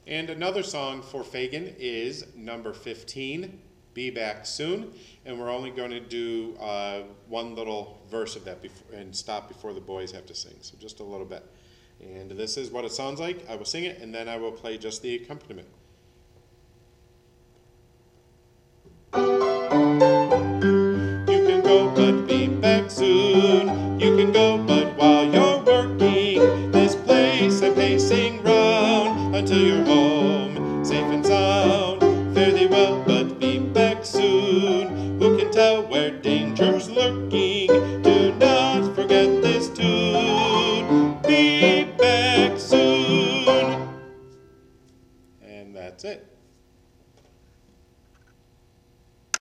And another song for Fagin is number 15, Be Back Soon. And we're only going to do one little verse of that and stop before the boys have to sing. So just a little bit. And this is what it sounds like. I will sing it, and then I will play just the accompaniment. You can go, but be back soon. You can go, but while you're working, this place I'm pacing round until you're home, safe and sound. Fare thee well, but be back soon. Who can tell where danger's lurking?